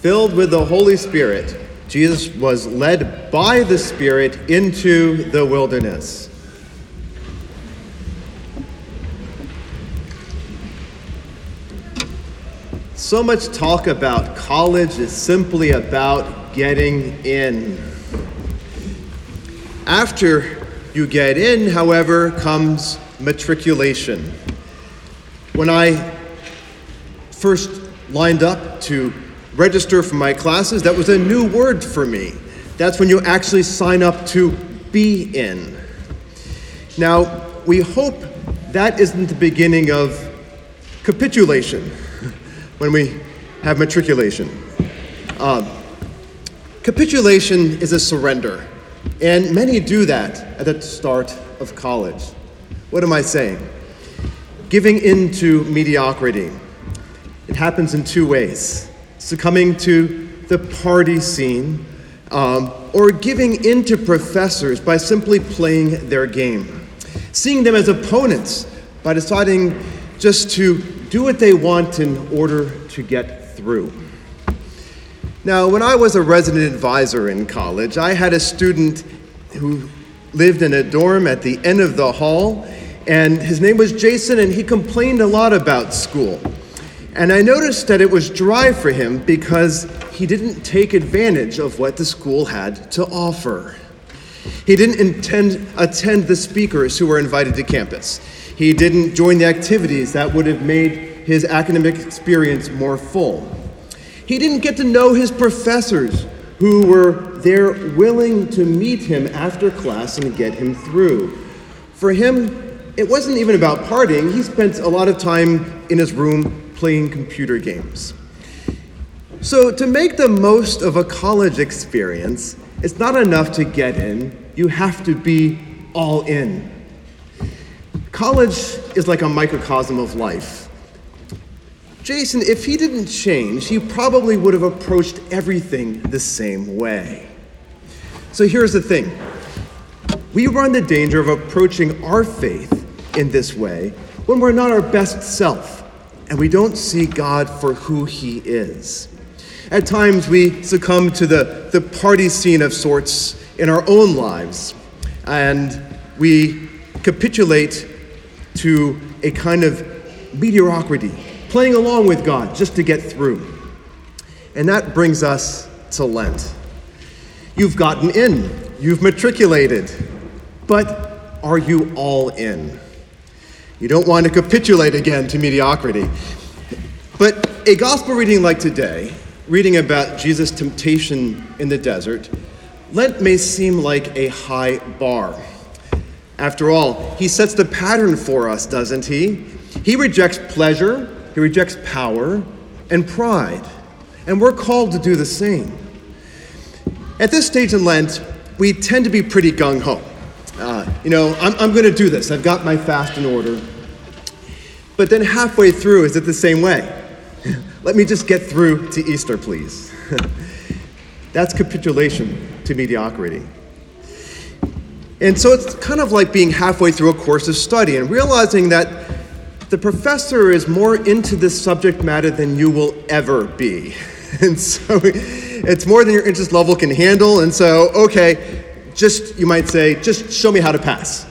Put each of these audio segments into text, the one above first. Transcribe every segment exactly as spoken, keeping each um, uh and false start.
Filled with the Holy Spirit, Jesus was led by the Spirit into the wilderness. So much talk about college is simply about getting in. After you get in, however, comes matriculation. When I first lined up to register for my classes, that was a new word for me. That's when you actually sign up to be in. Now, we hope that isn't the beginning of capitulation when we have matriculation. Um, capitulation is a surrender, and many do that at the start of college. What am I saying? Giving in to mediocrity. It happens in two ways. Succumbing to the party scene, um, or giving in to professors by simply playing their game. Seeing them as opponents by deciding just to do what they want in order to get through. Now, when I was a resident advisor in college, I had a student who lived in a dorm at the end of the hall, and his name was Jason, and he complained a lot about school. And I noticed that it was dry for him because he didn't take advantage of what the school had to offer. He didn't intend, attend the speakers who were invited to campus. He didn't join the activities that would have made his academic experience more full. He didn't get to know his professors who were there willing to meet him after class and get him through. For him, it wasn't even about partying. He spent a lot of time in his room playing computer games. So to make the most of a college experience, it's not enough to get in. You have to be all in. College is like a microcosm of life. Jason, if he didn't change, he probably would have approached everything the same way. So here's the thing. We run the danger of approaching our faith in this way when we're not our best self and we don't see God for who he is. At times we succumb to the, the party scene of sorts in our own lives, and we capitulate to a kind of mediocrity, playing along with God just to get through. And that brings us to Lent. You've gotten in, you've matriculated, but are you all in? You don't want to capitulate again to mediocrity. But a gospel reading like today, reading about Jesus' temptation in the desert, Lent may seem like a high bar. After all, he sets the pattern for us, doesn't he? He rejects pleasure, he rejects power, and pride. And we're called to do the same. At this stage in Lent, we tend to be pretty gung-ho. Uh, you know, I'm, I'm going to do this. I've got my fast in order. But then halfway through, is it the same way? Let me just get through to Easter, please. That's capitulation to mediocrity. And so it's kind of like being halfway through a course of study and realizing that the professor is more into this subject matter than you will ever be. And so it's more than your interest level can handle. And so, okay, just, you might say, just show me how to pass.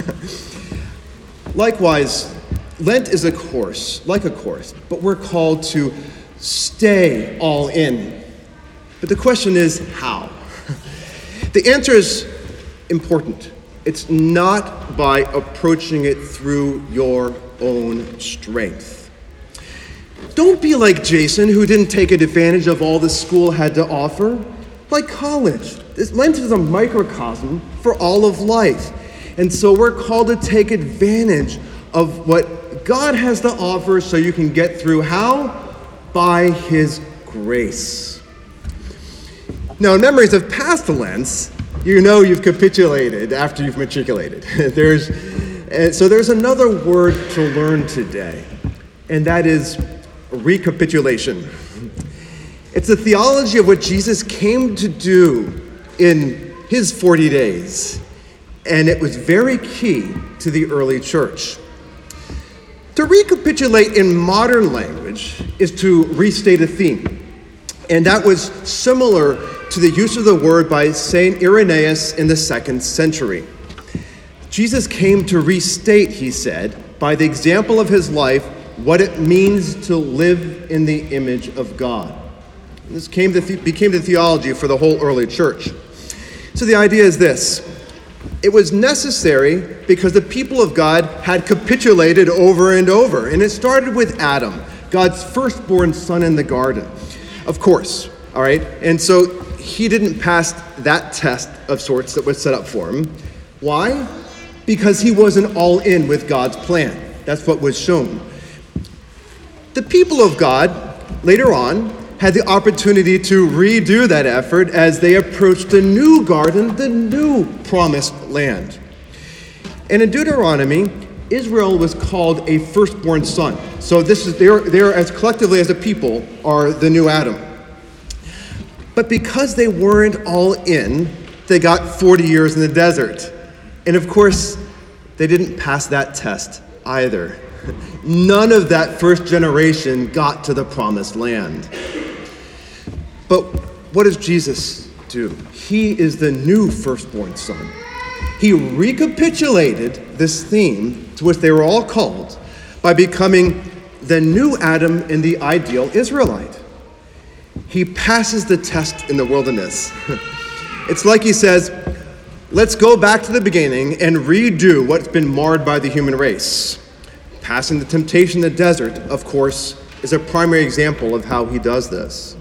Likewise, Lent is a course, like a course, but we're called to stay all in. But the question is, how? The answer is important. It's not by approaching it through your own strength. Don't be like Jason, who didn't take advantage of all the school had to offer. Like college, this Lent is a microcosm for all of life. And so we're called to take advantage of what God has to offer so you can get through. How? By his grace. Now, in memories of past Lents, you know you've capitulated after you've matriculated. there's, uh, so there's another word to learn today, and that is recapitulation. It's a theology of what Jesus came to do in his forty days, and it was very key to the early church. To recapitulate in modern language is to restate a theme. And that was similar to the use of the word by Saint Irenaeus in the second century. Jesus came to restate, he said, by the example of his life, what it means to live in the image of God. And this came to the, became the theology for the whole early church. So the idea is this. It was necessary because the people of God had capitulated over and over. And it started with Adam, God's firstborn son in the garden. Of course, all right? And so he didn't pass that test of sorts that was set up for him. Why? Because he wasn't all in with God's plan. That's what was shown. The people of God, later on, had the opportunity to redo that effort as they approached the new garden, the new promised land. And in Deuteronomy, Israel was called a firstborn son. So this is they're, they're as collectively as a people are the new Adam. But because they weren't all in, they got forty years in the desert. And of course, they didn't pass that test either. None of that first generation got to the promised land. But what does Jesus do? He is the new firstborn son. He recapitulated this theme to which they were all called by becoming the new Adam and the ideal Israelite. He passes the test in the wilderness. It's like he says, let's go back to the beginning and redo what's been marred by the human race. Passing the temptation in the desert, of course, is a primary example of how he does this.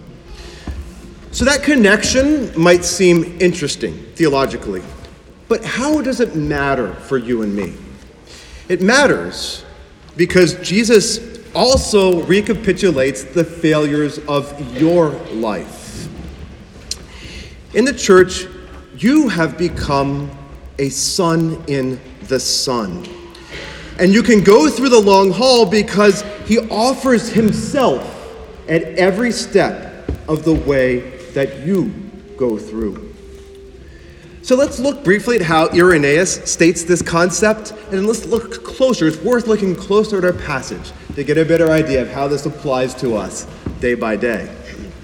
So that connection might seem interesting theologically, but how does it matter for you and me? It matters because Jesus also recapitulates the failures of your life. In the church, you have become a son in the Son. And you can go through the long haul because he offers himself at every step of the way that you go through. So let's look briefly at how Irenaeus states this concept, and let's look closer. It's worth looking closer at our passage to get a better idea of how this applies to us day by day.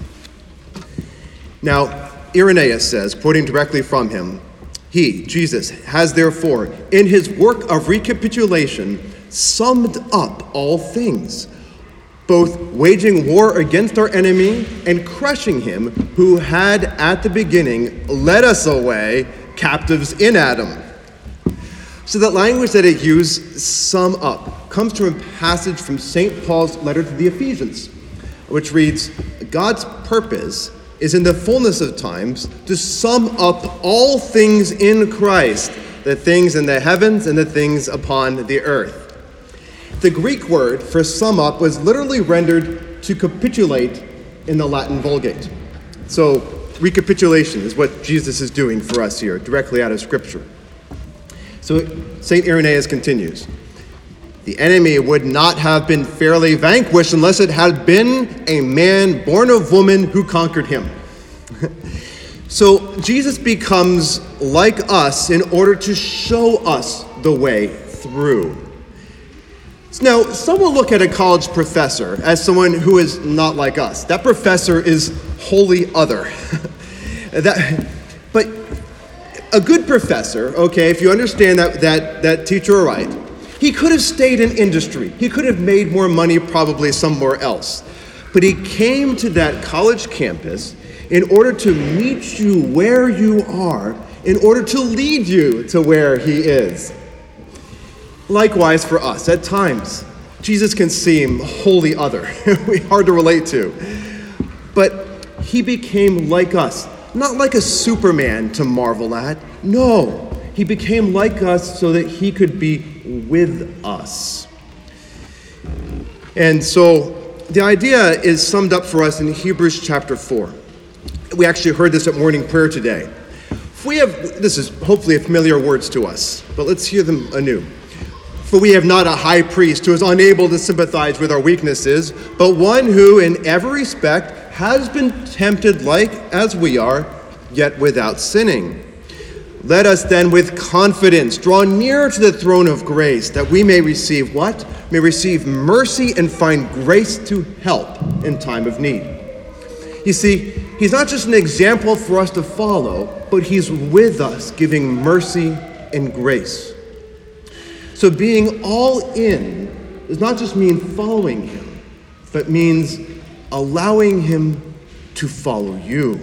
Now, Irenaeus says, quoting directly from him, he, Jesus, has therefore, in his work of recapitulation, summed up all things, both waging war against our enemy and crushing him who had at the beginning led us away captives in Adam. So that language that it used, sum up, comes from a passage from Saint Paul's letter to the Ephesians, which reads, God's purpose is in the fullness of times to sum up all things in Christ, the things in the heavens and the things upon the earth. The Greek word for sum up was literally rendered to capitulate in the Latin Vulgate. So recapitulation is what Jesus is doing for us here, directly out of Scripture. So Saint Irenaeus continues, the enemy would not have been fairly vanquished unless it had been a man born of woman who conquered him. So Jesus becomes like us in order to show us the way through. Now, some will look at a college professor as someone who is not like us. That professor is wholly other. that, but a good professor, okay, if you understand that, that, that teacher right, he could have stayed in industry. He could have made more money probably somewhere else. But he came to that college campus in order to meet you where you are, in order to lead you to where he is. Likewise for us, at times, Jesus can seem wholly other, hard to relate to. But he became like us, not like a Superman to marvel at. No, he became like us so that he could be with us. And so the idea is summed up for us in Hebrews chapter four. We actually heard this at morning prayer today. If we have, this is hopefully familiar words to us, but let's hear them anew. For we have not a high priest who is unable to sympathize with our weaknesses, but one who in every respect has been tempted like as we are, yet without sinning. Let us then with confidence draw near to the throne of grace, that we may receive what? May receive mercy and find grace to help in time of need. You see, he's not just an example for us to follow, but he's with us, giving mercy and grace. So being all in does not just mean following him, but means allowing him to follow you.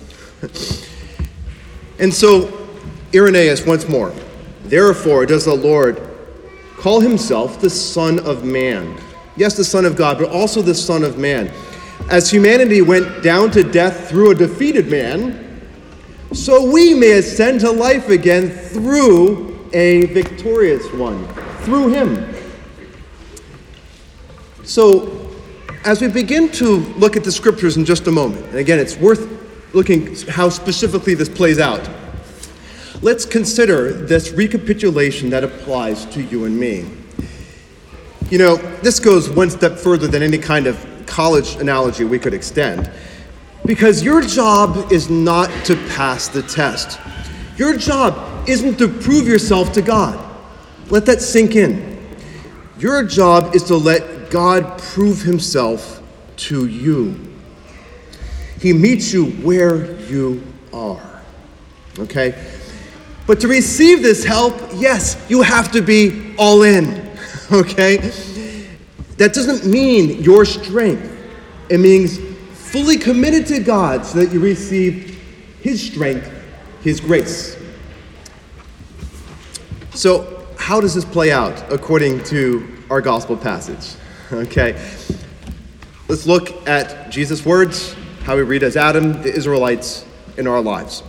And so, Irenaeus once more, therefore does the Lord call himself the Son of Man. Yes, the Son of God, but also the Son of Man. As humanity went down to death through a defeated man, so we may ascend to life again through a victorious one, through him. So, as we begin to look at the scriptures in just a moment, and again, it's worth looking how specifically this plays out. Let's consider this recapitulation that applies to you and me. You know, this goes one step further than any kind of college analogy we could extend, because your job is not to pass the test. Your job isn't to prove yourself to God. Let that sink in. Your job is to let God prove himself to you. He meets you where you are. Okay? But to receive this help, yes, you have to be all in. Okay? That doesn't mean your strength. It means fully committed to God so that you receive his strength, his grace. So, how does this play out according to our gospel passage? Okay? Let's look at Jesus' words, how we read as Adam, the Israelites, in our lives.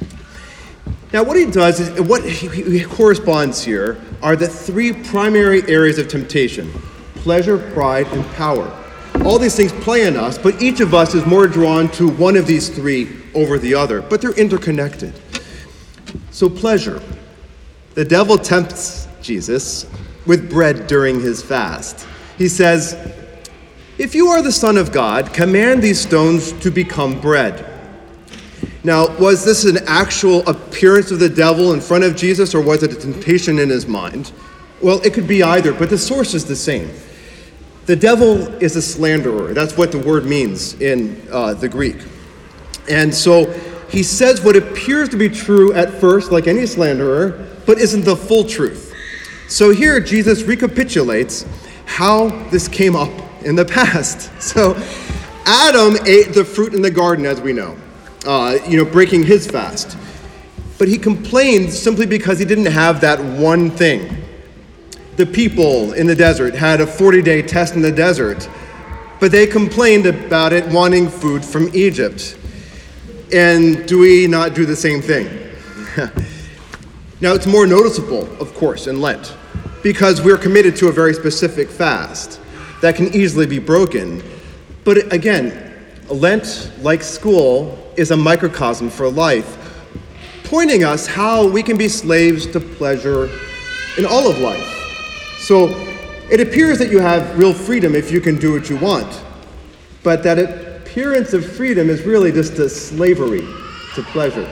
Now, what he does is, what he, he corresponds here are the three primary areas of temptation: pleasure, pride, and power. All these things play in us, but each of us is more drawn to one of these three over the other, but they're interconnected. So pleasure. The devil tempts Jesus with bread during his fast. He says, "If you are the Son of God, command these stones to become bread." Now, was this an actual appearance of the devil in front of Jesus, or was it a temptation in his mind? Well, it could be either, but the source is the same. The devil is a slanderer. That's what the word means in uh, the Greek. And so he says what appears to be true at first, like any slanderer, but isn't the full truth. So here Jesus recapitulates how this came up in the past. So Adam ate the fruit in the garden, as we know, uh, you know, breaking his fast. But he complained simply because he didn't have that one thing. The people in the desert had a forty-day test in the desert, but they complained about it wanting food from Egypt. And do we not do the same thing? Now, it's more noticeable, of course, in Lent, because we're committed to a very specific fast that can easily be broken. But again, Lent, like school, is a microcosm for life, pointing us how we can be slaves to pleasure in all of life. So it appears that you have real freedom if you can do what you want, but that appearance of freedom is really just a slavery to pleasure.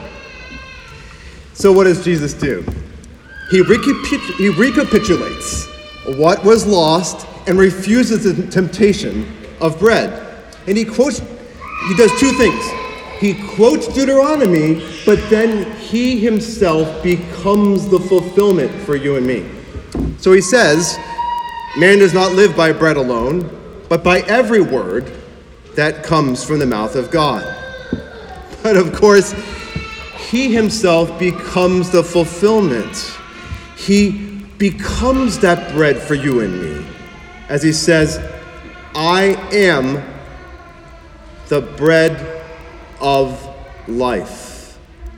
So what does Jesus do? He, recapitul- he recapitulates what was lost and refuses the temptation of bread. And he quotes, he does two things. He quotes Deuteronomy, but then he himself becomes the fulfillment for you and me. So he says, man does not live by bread alone, but by every word that comes from the mouth of God. But of course, he himself becomes the fulfillment. He becomes that bread for you and me. As he says, I am the bread of life.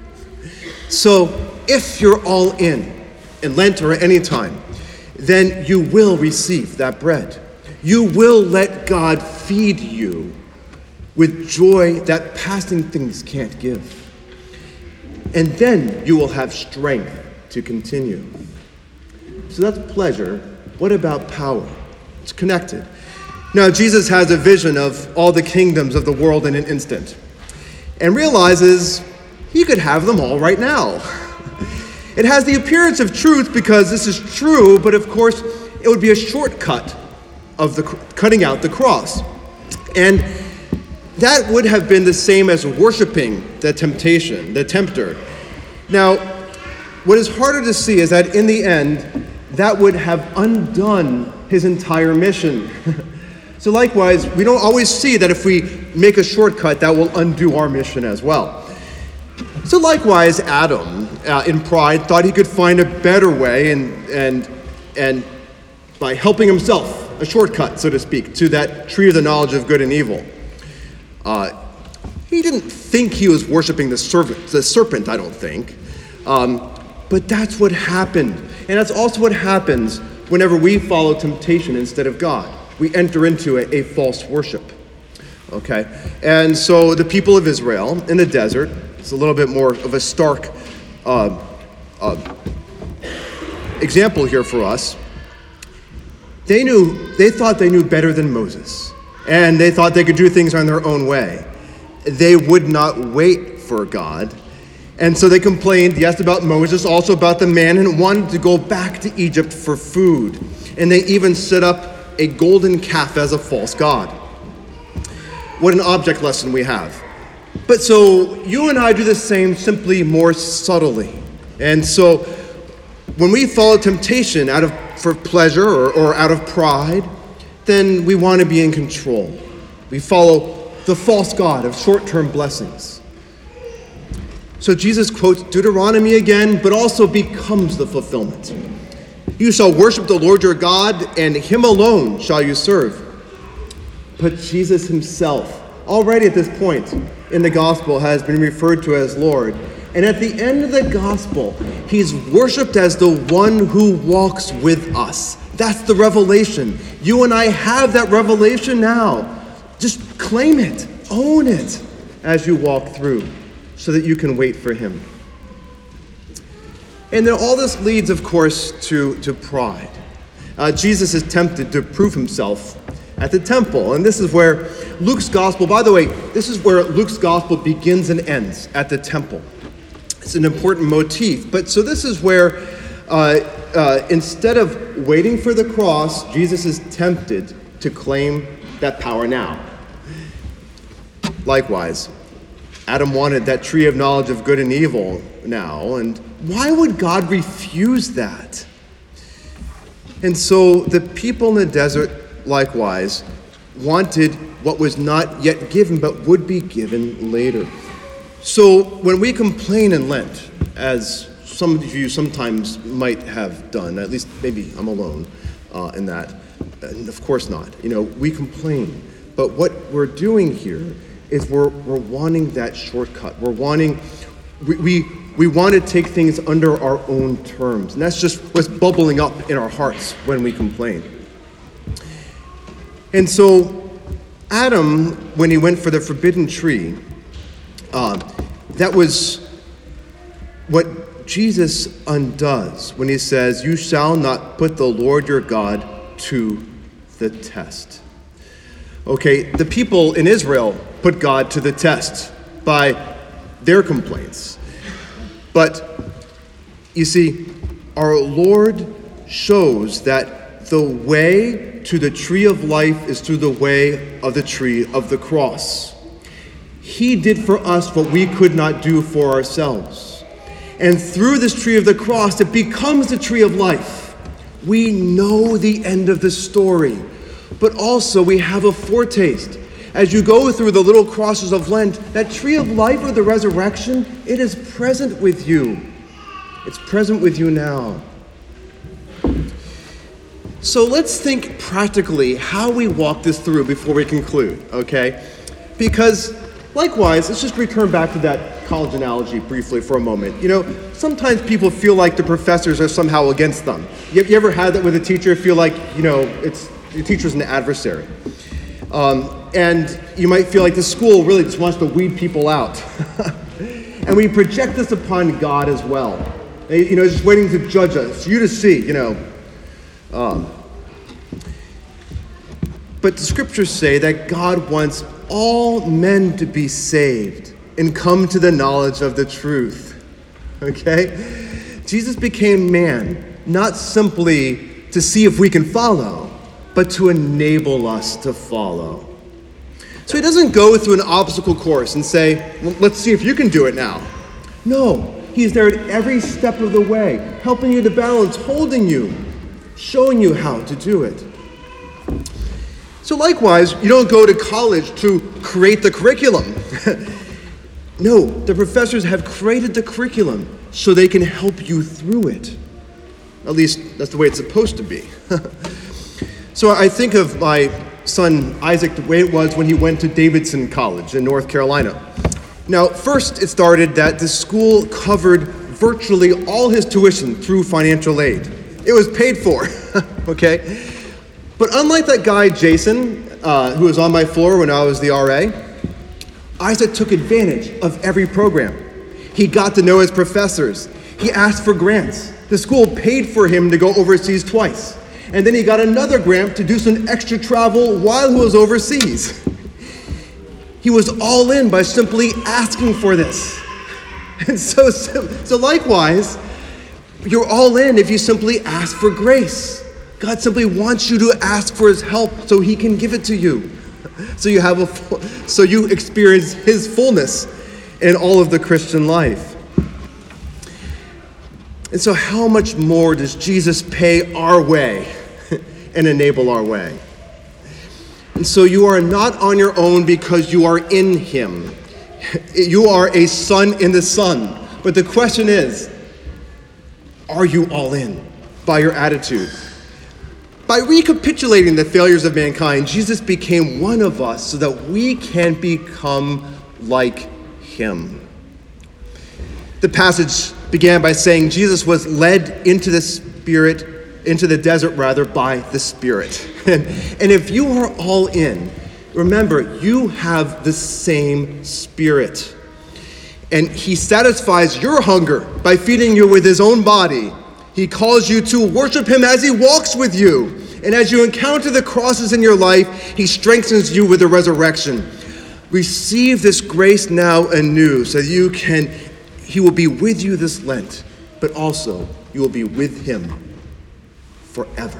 So if you're all in, in Lent or at any time, then you will receive that bread. You will let God feed you with joy that passing things can't give. And then you will have strength to continue. So that's pleasure. What about power? It's connected. Now, Jesus has a vision of all the kingdoms of the world in an instant and realizes he could have them all right now. It has the appearance of truth because this is true, but of course, it would be a shortcut of the cutting out the cross. And that would have been the same as worshiping the temptation, the tempter. Now, what is harder to see is that in the end, that would have undone his entire mission. So likewise, we don't always see that if we make a shortcut, that will undo our mission as well. So likewise, Adam, uh, in pride, thought he could find a better way, and and and by helping himself, a shortcut, so to speak, to that tree of the knowledge of good and evil. Uh, he didn't think he was worshiping the serpent, the serpent, I don't think. Um, but that's what happened. And that's also what happens whenever we follow temptation instead of God. We enter into a, a false worship. Okay? And so the people of Israel in the desert, it's a little bit more of a stark uh, uh, example here for us. They knew, they thought they knew better than Moses. And they thought they could do things on their own way. They would not wait for God. And so they complained, yes, about Moses, also about the man, and wanted to go back to Egypt for food. And they even set up a golden calf as a false god. What an object lesson we have. But so you and I do the same, simply more subtly. And so when we follow temptation out of for pleasure or, or out of pride, then we want to be in control. We follow the false god of short-term blessings. So Jesus quotes Deuteronomy again, but also becomes the fulfillment. You shall worship the Lord your God, and him alone shall you serve. But Jesus himself, already at this point in the gospel, has been referred to as Lord. And at the end of the gospel, he's worshiped as the one who walks with us. That's the revelation. You and I have that revelation now. Just claim it, own it as you walk through so that you can wait for him. And then all this leads, of course, to, to pride. Uh, Jesus is tempted to prove himself at the temple. And this is where Luke's gospel, by the way, this is where Luke's gospel begins and ends, at the temple. It's an important motif. But so this is where uh, uh, instead of waiting for the cross, Jesus is tempted to claim that power now. Likewise, Adam wanted that tree of knowledge of good and evil now, and why would God refuse that? And so the people in the desert, likewise, wanted what was not yet given but would be given later. So when we complain in Lent, as some of you sometimes might have done, at least maybe I'm alone uh, in that, and of course not, you know, we complain. But what we're doing here is we're we're wanting that shortcut. We're wanting, we, we, we want to take things under our own terms. And that's just what's bubbling up in our hearts when we complain. And so Adam, when he went for the forbidden tree, uh, that was what Jesus undoes when he says, you shall not put the Lord your God to the test. Okay, the people in Israel put God to the test by their complaints. But you see, our Lord shows that the way to the tree of life is through the way of the tree of the cross. He did for us what we could not do for ourselves. And through this tree of the cross, it becomes the tree of life. We know the end of the story, but also we have a foretaste. As you go through the little crosses of Lent, that tree of life or the resurrection, it is present with you. It's present with you now. So let's think practically how we walk this through before we conclude, okay? Because likewise, let's just return back to that college analogy briefly for a moment. You know, sometimes people feel like the professors are somehow against them. You, you ever had that with a teacher, feel like, you know, it's your teacher's an adversary? Um, and you might feel like the school really just wants to weed people out. And we project this upon God as well. You know, just waiting to judge us, you to see, you know. Um, but the scriptures say that God wants all men to be saved and come to the knowledge of the truth. Okay? Jesus became man, not simply to see if we can follow, but to enable us to follow. So he doesn't go through an obstacle course and say, well, let's see if you can do it now. No, he's there at every step of the way, helping you to balance, holding you, showing you how to do it. So likewise, you don't go to college to create the curriculum. No, the professors have created the curriculum so they can help you through it. At least that's the way it's supposed to be. So I think of my son Isaac the way it was when he went to Davidson College in North Carolina. Now, first it started that the school covered virtually all his tuition through financial aid. It was paid for, okay? But unlike that guy, Jason, uh, who was on my floor when I was the R A, Isaac took advantage of every program. He got to know his professors. He asked for grants. The school paid for him to go overseas twice. And then he got another grant to do some extra travel while he was overseas. He was all in by simply asking for this. And so, so likewise, you're all in if you simply ask for grace. God simply wants you to ask for his help so he can give it to you. So you have a, so you experience his fullness in all of the Christian life. And so how much more does Jesus pay our way and enable our way? And so you are not on your own because you are in him. You are a son in the Son. But the question is, are you all in by your attitude? By recapitulating the failures of mankind, Jesus became one of us so that we can become like him. The passage began by saying Jesus was led into the Spirit, into the desert rather, by the Spirit. And, and if you are all in, remember, you have the same Spirit. And he satisfies your hunger by feeding you with his own body. He calls you to worship him as he walks with you. And as you encounter the crosses in your life, he strengthens you with the resurrection. Receive this grace now anew so that you can, he will be with you this Lent, but also you will be with him forever.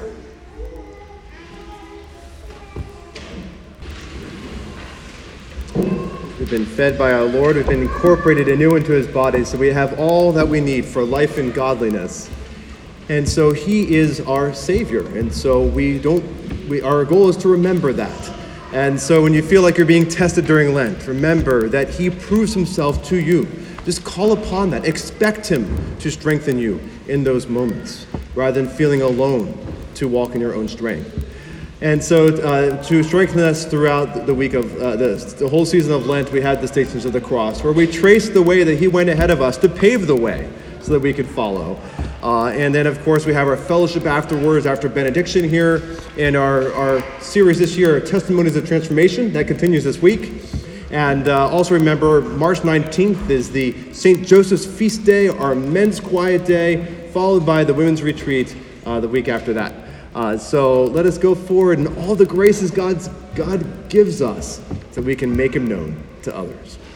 We've been fed by our Lord. We've been incorporated anew into his body, so we have all that we need for life and godliness. And so he is our Savior. And so we don't, we, our goal is to remember that. And so when you feel like you're being tested during Lent, remember that he proves himself to you. Just call upon that. Expect him to strengthen you in those moments, rather than feeling alone to walk in your own strength. And so uh, to strengthen us throughout the week of, uh, the, the whole season of Lent, we had the Stations of the Cross, where we trace the way that he went ahead of us to pave the way so that we could follow. Uh, and then, of course, we have our fellowship afterwards, after benediction here, and our, our series this year, Testimonies of Transformation, that continues this week. And uh, also remember, March nineteenth is the Saint Joseph's Feast Day, our men's quiet day, followed by the women's retreat uh, the week after that. Uh, so let us go forward in all the graces God's, God gives us so we can make him known to others.